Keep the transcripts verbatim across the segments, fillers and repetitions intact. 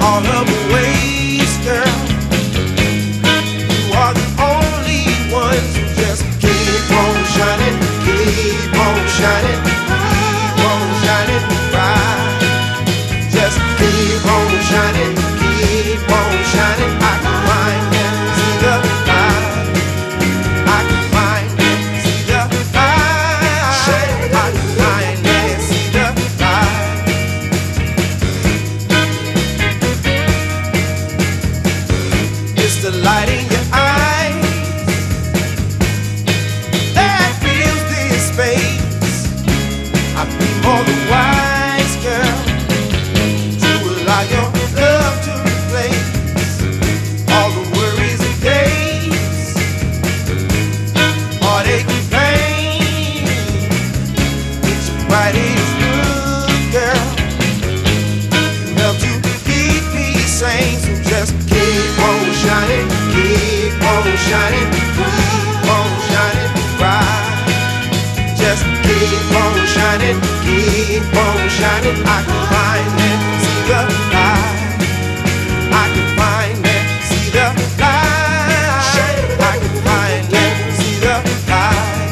all of the ways, girl. You are the only ones who just keep on shining, keep on shining, keep on shining bright. Just keep on shining, keep on shining. I can find and see the light. I can find and see the light. I can find and see the light. It's the light in your eyes that fills this space. I'd be more than wise, girl, to allow your love to replace all the worries and days, heartache and pain. It's your brightest good, girl. You help to keep me sane, so just keep on shining, keep on shining, keep on shining bright. Just keep on shining, keep on shining. I can find and see the light. I can find and see the light. I can find and see the light.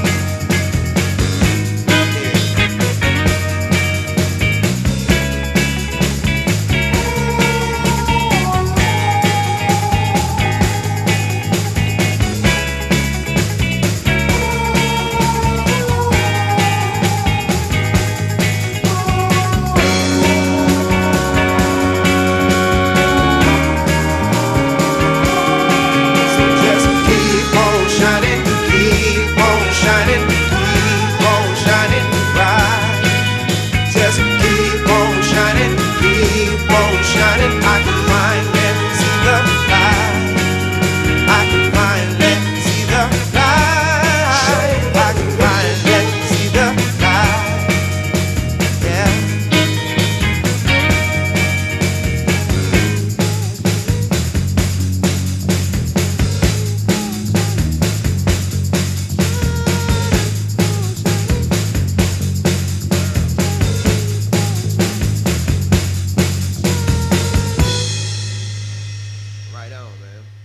So just keep on shining, keep on shining, keep on shining bright. Just keep on shining, keep on shining. I can find and see the light. I can find and see the light. I can find and see the light. Yeah. Right on, man.